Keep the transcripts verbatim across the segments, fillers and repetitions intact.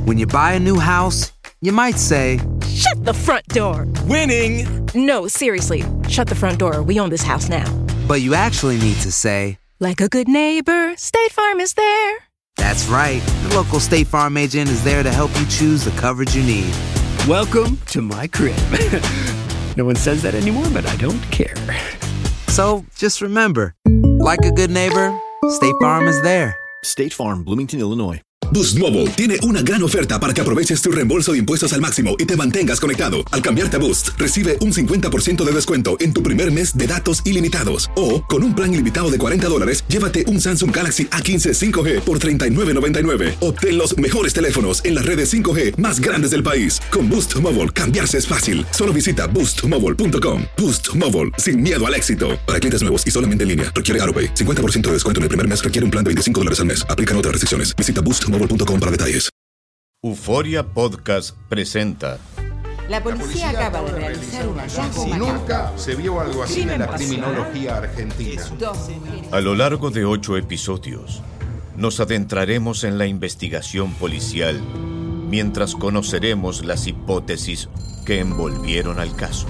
When you buy a new house, you might say, "Shut the front door." Winning! No, seriously, shut the front door. We own this house now. But you actually need to say, like a good neighbor, State Farm is there. That's right. The local State Farm agent is there to help you choose the coverage you need. Welcome to my crib. No one says that anymore, but I don't care. So, just remember, like a good neighbor, State Farm is there. State Farm, Bloomington, Illinois. Boost Mobile tiene una gran oferta para que aproveches tu reembolso de impuestos al máximo y te mantengas conectado. Al cambiarte a Boost, recibe un cincuenta por ciento de descuento en tu primer mes de datos ilimitados. O, con un plan ilimitado de cuarenta dólares, llévate un Samsung Galaxy A quince cinco G por treinta y nueve noventa y nueve. Obtén los mejores teléfonos en las redes cinco G más grandes del país. Con Boost Mobile, cambiarse es fácil. Solo visita boost mobile punto com. Boost Mobile, sin miedo al éxito. Para clientes nuevos y solamente en línea, requiere AutoPay. cincuenta por ciento de descuento en el primer mes, requiere un plan de veinticinco dólares al mes. Aplican otras restricciones. Visita boost mobile punto com para detalles. Euforia Podcast presenta. La policía acaba de realizar un hallazgo macabro. Nunca se vio algo así en la criminología argentina. A lo largo de ocho episodios, nos adentraremos en la investigación policial mientras conoceremos las hipótesis que envolvieron al caso.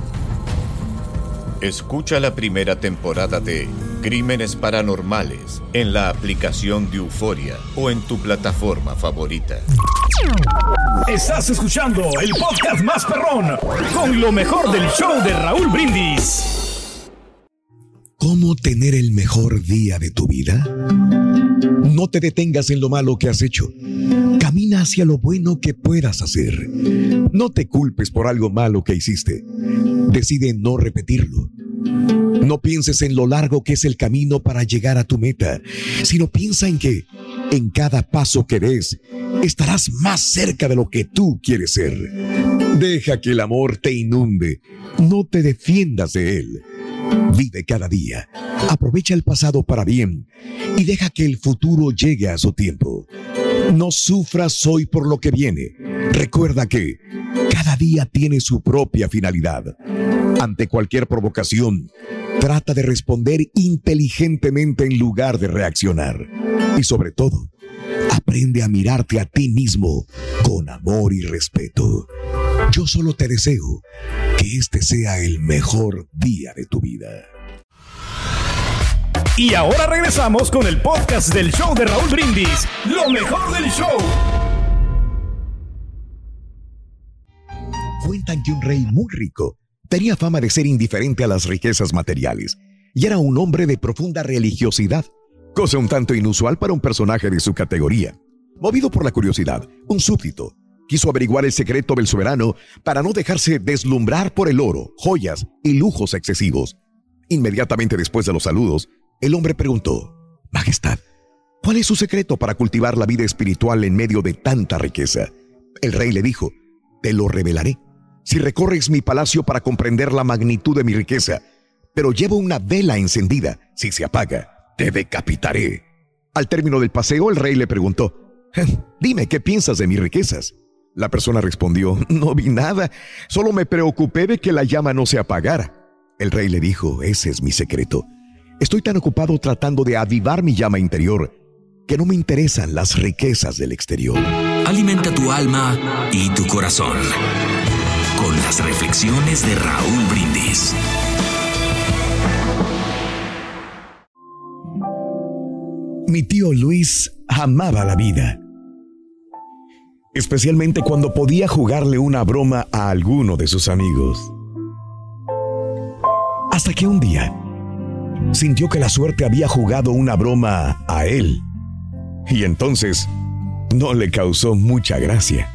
Escucha la primera temporada de Crímenes Paranormales en la aplicación de Euforia o en tu plataforma favorita. Estás escuchando el podcast más perrón con lo mejor del show de Raúl Brindis. ¿Cómo tener el mejor día de tu vida? No te detengas en lo malo que has hecho. Camina hacia lo bueno que puedas hacer. No te culpes por algo malo que hiciste. Decide no repetirlo. No pienses en lo largo que es el camino para llegar a tu meta, sino piensa en que en cada paso que des estarás más cerca de lo que tú quieres ser. Deja que el amor te inunde. No te defiendas de él. Vive cada día. Aprovecha el pasado para bien y deja que el futuro llegue a su tiempo. No sufras hoy por lo que viene. Recuerda que cada día tiene su propia finalidad. Ante cualquier provocación, trata de responder inteligentemente en lugar de reaccionar. Y sobre todo, aprende a mirarte a ti mismo con amor y respeto. Yo solo te deseo que este sea el mejor día de tu vida. Y ahora regresamos con el podcast del show de Raúl Brindis, lo mejor del show. Cuentan que un rey muy rico tenía fama de ser indiferente a las riquezas materiales y era un hombre de profunda religiosidad, cosa un tanto inusual para un personaje de su categoría. Movido por la curiosidad, un súbdito quiso averiguar el secreto del soberano para no dejarse deslumbrar por el oro, joyas y lujos excesivos. Inmediatamente después de los saludos, el hombre preguntó: Majestad, ¿cuál es su secreto para cultivar la vida espiritual en medio de tanta riqueza? El rey le dijo: Te lo revelaré si recorres mi palacio para comprender la magnitud de mi riqueza, pero llevo una vela encendida. Si se apaga, te decapitaré. Al término del paseo, el rey le preguntó: Dime, ¿qué piensas de mis riquezas? La persona respondió: No vi nada, solo me preocupé de que la llama no se apagara. El rey le dijo: Ese es mi secreto. Estoy tan ocupado tratando de avivar mi llama interior que no me interesan las riquezas del exterior. Alimenta tu alma y tu corazón con las reflexiones de Raúl Brindis. Mi tío Luis amaba la vida, especialmente cuando podía jugarle una broma a alguno de sus amigos. Hasta que un día sintió que la suerte había jugado una broma a él, y entonces no le causó mucha gracia.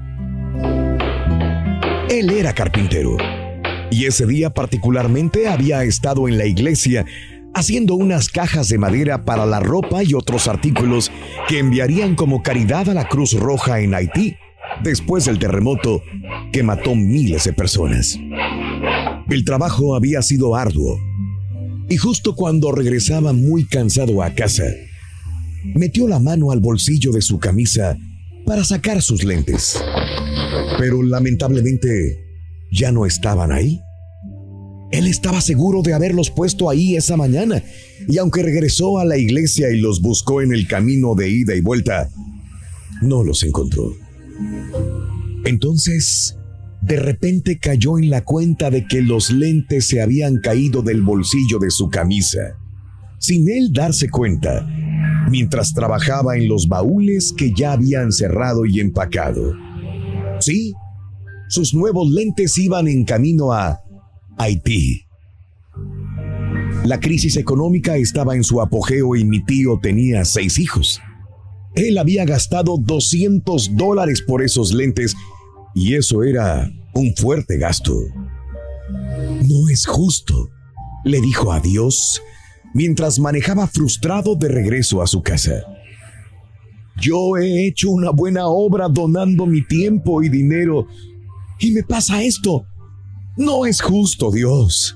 Él era carpintero, y ese día particularmente había estado en la iglesia haciendo unas cajas de madera para la ropa y otros artículos que enviarían como caridad a la Cruz Roja en Haití, después del terremoto que mató miles de personas. El trabajo había sido arduo, y justo cuando regresaba muy cansado a casa, metió la mano al bolsillo de su camisa para sacar sus lentes. Pero lamentablemente ya no estaban ahí. Él estaba seguro de haberlos puesto ahí esa mañana, y aunque regresó a la iglesia y los buscó en el camino de ida y vuelta, no los encontró. Entonces, de repente cayó en la cuenta de que los lentes se habían caído del bolsillo de su camisa, sin él darse cuenta, mientras trabajaba en los baúles que ya habían cerrado y empacado. Sí, sus nuevos lentes iban en camino a Haití. La crisis económica estaba en su apogeo y mi tío tenía seis hijos. Él había gastado doscientos dólares por esos lentes y eso era un fuerte gasto. No es justo, le dijo a Dios mientras manejaba frustrado de regreso a su casa. Yo he hecho una buena obra donando mi tiempo y dinero y me pasa esto. No es justo, Dios.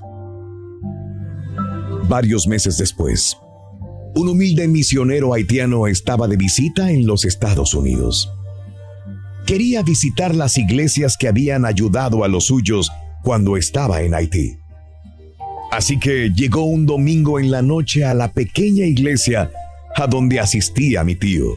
Varios meses después, un humilde misionero haitiano estaba de visita en los Estados Unidos. Quería visitar las iglesias que habían ayudado a los suyos cuando estaba en Haití. Así que llegó un domingo en la noche a la pequeña iglesia a donde asistía mi tío.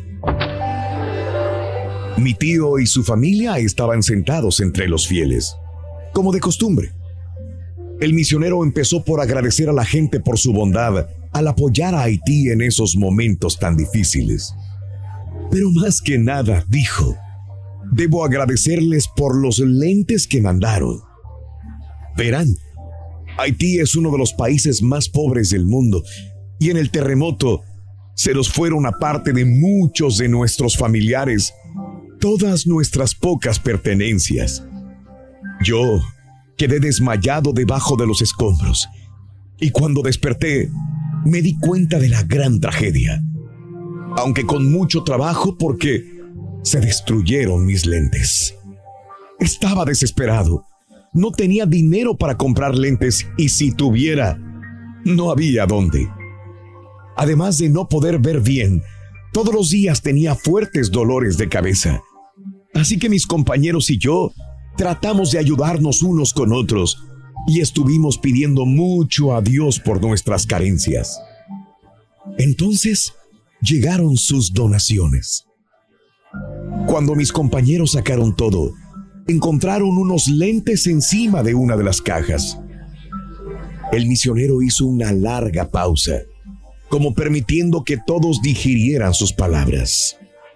Mi tío y su familia estaban sentados entre los fieles, como de costumbre. El misionero empezó por agradecer a la gente por su bondad al apoyar a Haití en esos momentos tan difíciles. Pero más que nada, dijo, debo agradecerles por los lentes que mandaron. Verán, Haití es uno de los países más pobres del mundo y en el terremoto se nos fueron a parte de muchos de nuestros familiares, todas nuestras pocas pertenencias. Yo quedé desmayado debajo de los escombros y cuando desperté me di cuenta de la gran tragedia, aunque con mucho trabajo porque se destruyeron mis lentes. Estaba desesperado. No tenía dinero para comprar lentes y si tuviera, no había dónde. Además de no poder ver bien, todos los días tenía fuertes dolores de cabeza. Así que mis compañeros y yo tratamos de ayudarnos unos con otros y estuvimos pidiendo mucho a Dios por nuestras carencias. Entonces llegaron sus donaciones. Cuando mis compañeros sacaron todo, encontraron unos lentes encima de una de las cajas. El misionero hizo una larga pausa, como permitiendo que todos digirieran sus palabras.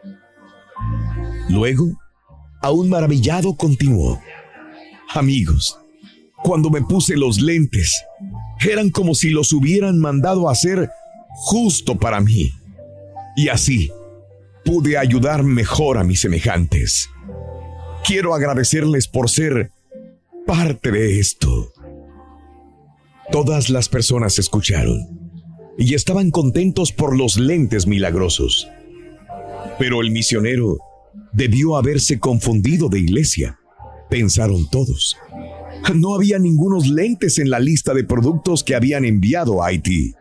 Luego, aún maravillado, continuó. Amigos, cuando me puse los lentes, eran como si los hubieran mandado a hacer justo para mí. Y así, pude ayudar mejor a mis semejantes. Quiero agradecerles por ser parte de esto. Todas las personas escucharon y estaban contentos por los lentes milagrosos. Pero el misionero debió haberse confundido de iglesia, pensaron todos. No había ningunos lentes en la lista de productos que habían enviado a Haití.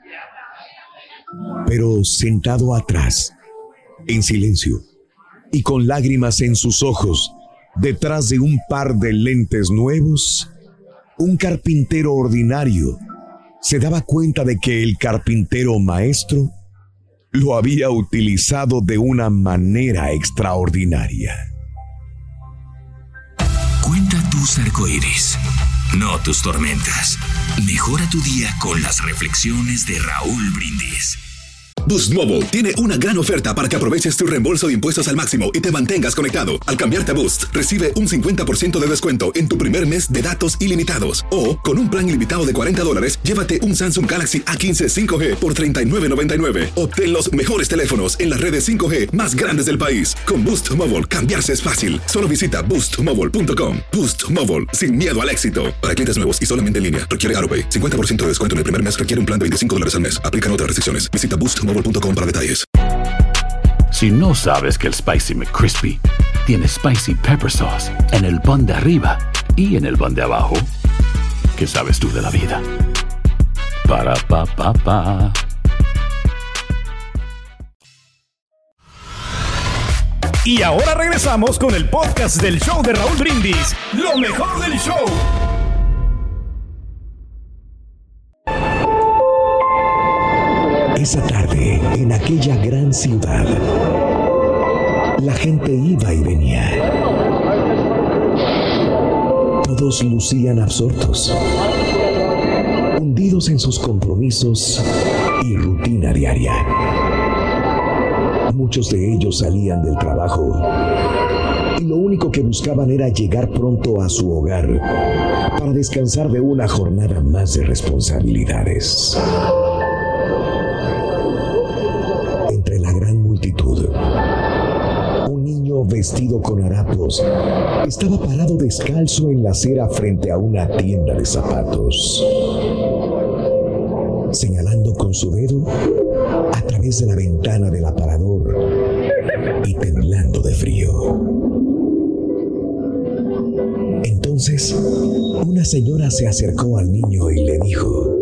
Pero sentado atrás, en silencio y con lágrimas en sus ojos, detrás de un par de lentes nuevos, un carpintero ordinario se daba cuenta de que el carpintero maestro lo había utilizado de una manera extraordinaria. Cuenta tus arcoíris, no tus tormentas. Mejora tu día con las reflexiones de Raúl Brindis. Boost Mobile tiene una gran oferta para que aproveches tu reembolso de impuestos al máximo y te mantengas conectado. Al cambiarte a Boost, recibe un cincuenta por ciento de descuento en tu primer mes de datos ilimitados. O, con un plan ilimitado de cuarenta dólares, llévate un Samsung Galaxy A quince cinco G por treinta y nueve noventa y nueve. Obtén los mejores teléfonos en las redes cinco G más grandes del país. Con Boost Mobile, cambiarse es fácil. Solo visita boost mobile punto com. Boost Mobile, sin miedo al éxito. Para clientes nuevos y solamente en línea, requiere AroPay. cincuenta por ciento de descuento en el primer mes requiere un plan de veinticinco dólares al mes. Aplican otras restricciones. Visita boost mobile punto com para detalles. Si no sabes que el Spicy McCrispy tiene Spicy Pepper Sauce en el pan de arriba y en el pan de abajo, ¿qué sabes tú de la vida? Para, pa, pa, pa. Y ahora regresamos con el podcast del show de Raúl Brindis, lo mejor del show. Esa tarde, en aquella gran ciudad, La gente iba y venía. Todos lucían absortos, hundidos en sus compromisos y rutina diaria. Muchos de ellos salían del trabajo y lo único que buscaban era llegar pronto a su hogar para descansar de una jornada más de responsabilidades. Entre la gran multitud, un niño vestido con harapos estaba parado descalzo en la acera frente a una tienda de zapatos, señalando con su dedo a través de la ventana del aparador y temblando de frío. Entonces, una señora se acercó al niño y le dijo: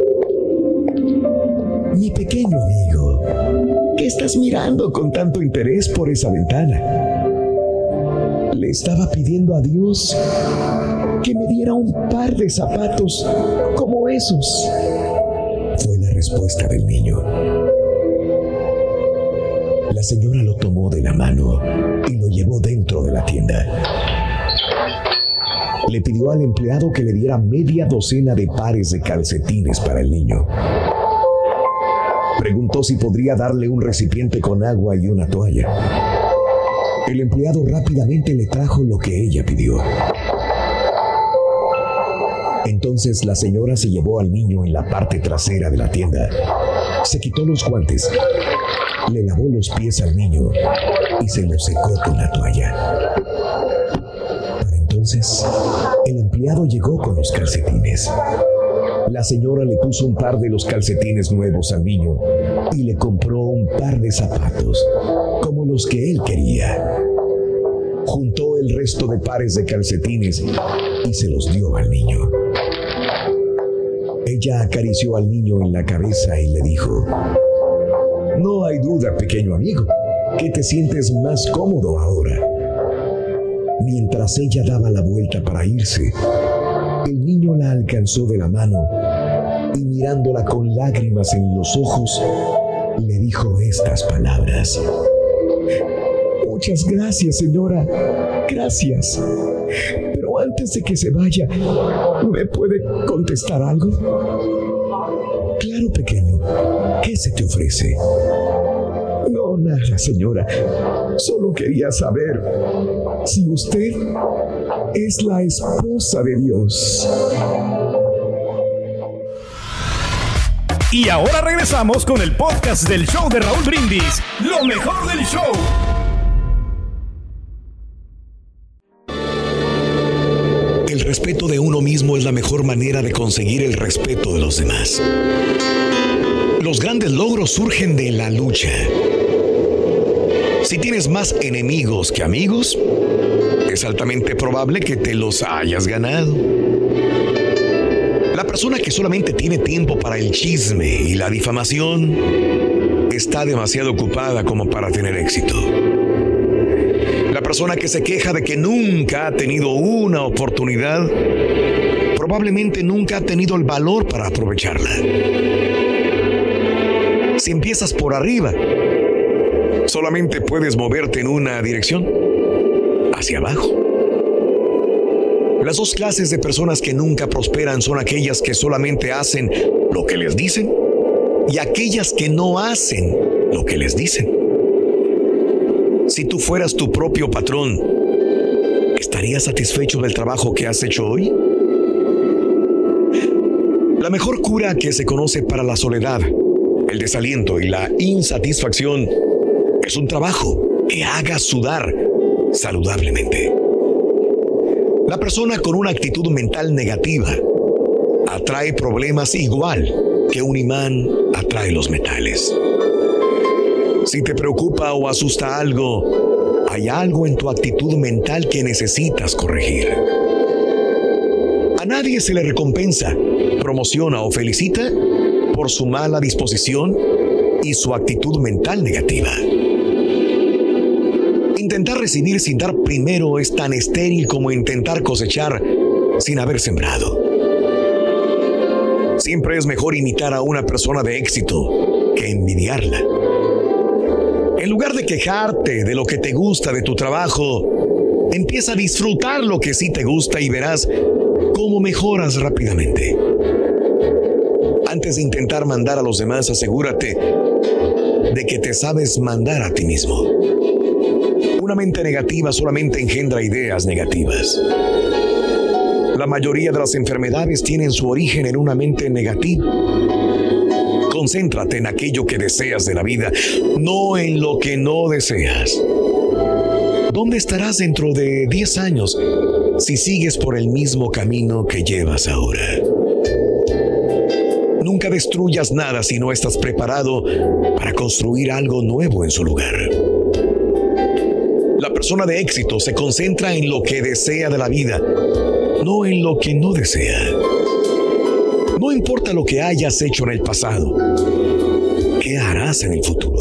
mi pequeño amigo, ¿qué estás mirando con tanto interés por esa ventana? Le estaba pidiendo a Dios que me diera un par de zapatos como esos. Fue la respuesta del niño. La señora lo tomó de la mano y lo llevó dentro de la tienda. Le pidió al empleado que le diera media docena de pares de calcetines para el niño. Preguntó si podría darle un recipiente con agua y una toalla. El empleado rápidamente le trajo lo que ella pidió. Entonces la señora se llevó al niño en la parte trasera de la tienda. Se quitó los guantes, le lavó los pies al niño y se los secó con la toalla. Para entonces, el empleado llegó con los calcetines. La señora le puso un par de los calcetines nuevos al niño y le compró un par de zapatos, como los que él quería. Juntó el resto de pares de calcetines y se los dio al niño. Ella acarició al niño en la cabeza y le dijo: no hay duda, pequeño amigo, que te sientes más cómodo ahora. Mientras ella daba la vuelta para irse, el niño la alcanzó de la mano y mirándola con lágrimas en los ojos, le dijo estas palabras: muchas gracias, señora, gracias. Pero antes de que se vaya, ¿me puede contestar algo? Claro, pequeño, ¿qué se te ofrece? No, nada, señora. Solo quería saber si usted es la esposa de Dios. Y ahora regresamos con el podcast del show de Raúl Brindis, lo mejor del show. El respeto de uno mismo es la mejor manera de conseguir el respeto de los demás. Los grandes logros surgen de la lucha. Si tienes más enemigos que amigos, es altamente probable que te los hayas ganado. La persona que solamente tiene tiempo para el chisme y la difamación está demasiado ocupada como para tener éxito. La persona que se queja de que nunca ha tenido una oportunidad, probablemente nunca ha tenido el valor para aprovecharla. Si empiezas por arriba, solamente puedes moverte en una dirección, hacia abajo. Las dos clases de personas que nunca prosperan son aquellas que solamente hacen lo que les dicen y aquellas que no hacen lo que les dicen. Si tú fueras tu propio patrón, ¿estarías satisfecho del trabajo que has hecho hoy? La mejor cura que se conoce para la soledad, el desaliento y la insatisfacción es un trabajo que haga sudar saludablemente. La persona con una actitud mental negativa atrae problemas igual que un imán atrae los metales. Si te preocupa o asusta algo, hay algo en tu actitud mental que necesitas corregir. A nadie se le recompensa, promociona o felicita por su mala disposición y su actitud mental negativa. Intentar recibir sin dar primero es tan estéril como intentar cosechar sin haber sembrado. Siempre es mejor imitar a una persona de éxito que envidiarla. En lugar de quejarte de lo que te gusta de tu trabajo, empieza a disfrutar lo que sí te gusta y verás cómo mejoras rápidamente. Antes de intentar mandar a los demás, asegúrate de que te sabes mandar a ti mismo. Una mente negativa solamente engendra ideas negativas. La mayoría de las enfermedades tienen su origen en una mente negativa. Concéntrate en aquello que deseas de la vida, no en lo que no deseas. ¿Dónde estarás dentro de diez años si sigues por el mismo camino que llevas ahora? Nunca destruyas nada si no estás preparado para construir algo nuevo en su lugar. La persona de éxito se concentra en lo que desea de la vida, no en lo que no desea. No importa lo que hayas hecho en el pasado, ¿qué harás en el futuro?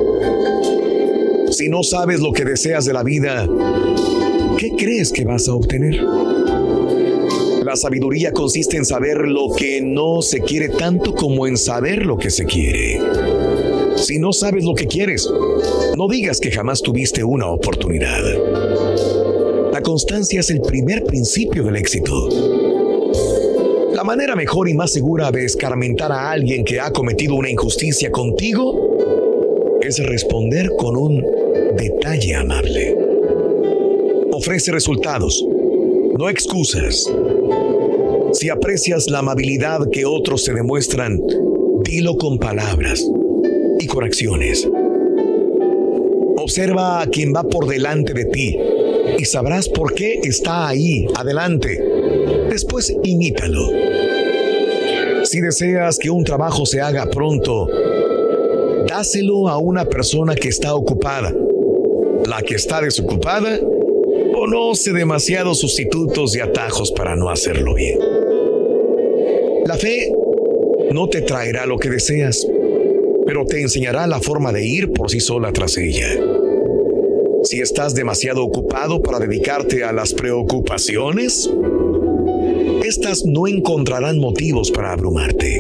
Si no sabes lo que deseas de la vida, ¿qué crees que vas a obtener? La sabiduría consiste en saber lo que no se quiere tanto como en saber lo que se quiere. Si no sabes lo que quieres, no digas que jamás tuviste una oportunidad. La constancia es el primer principio del éxito. La manera mejor y más segura de escarmentar a alguien que ha cometido una injusticia contigo es responder con un detalle amable. Ofrece resultados, no excusas. Si aprecias la amabilidad que otros se demuestran, dilo con palabras y con acciones. Observa a quien va por delante de ti y sabrás por qué está ahí, adelante. Después imítalo. Si deseas que un trabajo se haga pronto, dáselo a una persona que está ocupada. La que está desocupada conoce demasiados sustitutos y atajos para no hacerlo bien. La fe no te traerá lo que deseas, pero te enseñará la forma de ir por sí sola tras ella. Si estás demasiado ocupado para dedicarte a las preocupaciones, estas no encontrarán motivos para abrumarte.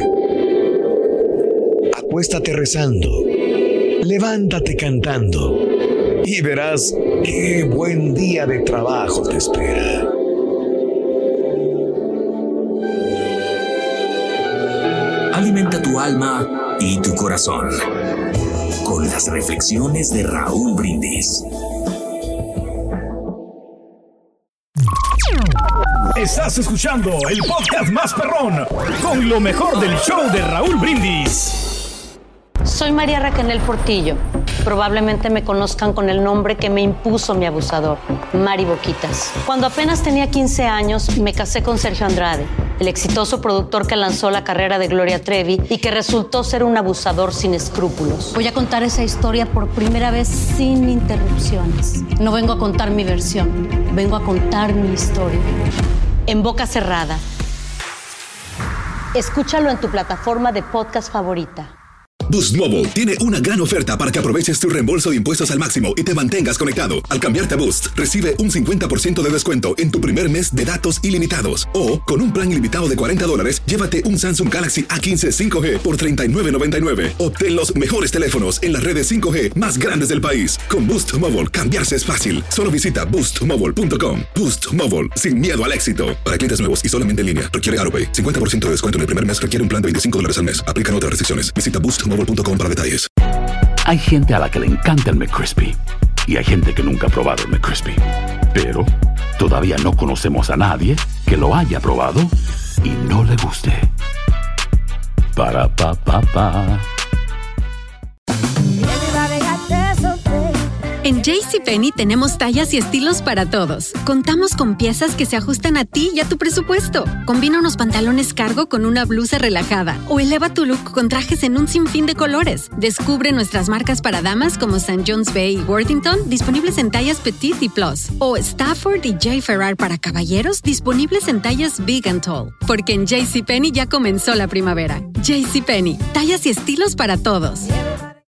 Acuéstate rezando, levántate cantando y verás qué buen día de trabajo te espera. Alimenta tu alma y tu corazón con las reflexiones de Raúl Brindis. Estás escuchando el podcast más perrón con lo mejor del show de Raúl Brindis. Soy María Raquel Portillo. Probablemente me conozcan con el nombre que me impuso mi abusador, Mari Boquitas. Cuando apenas tenía quince años, me casé con Sergio Andrade, el exitoso productor que lanzó la carrera de Gloria Trevi y que resultó ser un abusador sin escrúpulos. Voy a contar esa historia por primera vez sin interrupciones. No vengo a contar mi versión, vengo a contar mi historia. En boca cerrada. Escúchalo en tu plataforma de podcast favorita. Boost Mobile tiene una gran oferta para que aproveches tu reembolso de impuestos al máximo y te mantengas conectado. Al cambiarte a Boost, recibe un cincuenta por ciento de descuento en tu primer mes de datos ilimitados. O, con un plan ilimitado de cuarenta dólares, llévate un Samsung Galaxy A quince cinco G por treinta y nueve noventa y nueve. Obtén los mejores teléfonos en las redes cinco G más grandes del país. Con Boost Mobile, cambiarse es fácil. Solo visita boost mobile punto com. Boost Mobile, sin miedo al éxito. Para clientes nuevos y solamente en línea, requiere AutoPay. cincuenta por ciento de descuento en el primer mes, requiere un plan de veinticinco dólares al mes. Aplican otras restricciones. Visita boost mobile punto com para detalles. Hay gente a la que le encanta el McCrispy y hay gente que nunca ha probado el McCrispy. Pero todavía no conocemos a nadie que lo haya probado y no le guste. Para pa pa pa. En JCPenney tenemos tallas y estilos para todos. Contamos con piezas que se ajustan a ti y a tu presupuesto. Combina unos pantalones cargo con una blusa relajada o eleva tu look con trajes en un sinfín de colores. Descubre nuestras marcas para damas como Saint John's Bay y Worthington, disponibles en tallas Petite y Plus. O Stafford y J. Ferrar para caballeros, disponibles en tallas Big and Tall. Porque en JCPenney ya comenzó la primavera. JCPenney, tallas y estilos para todos.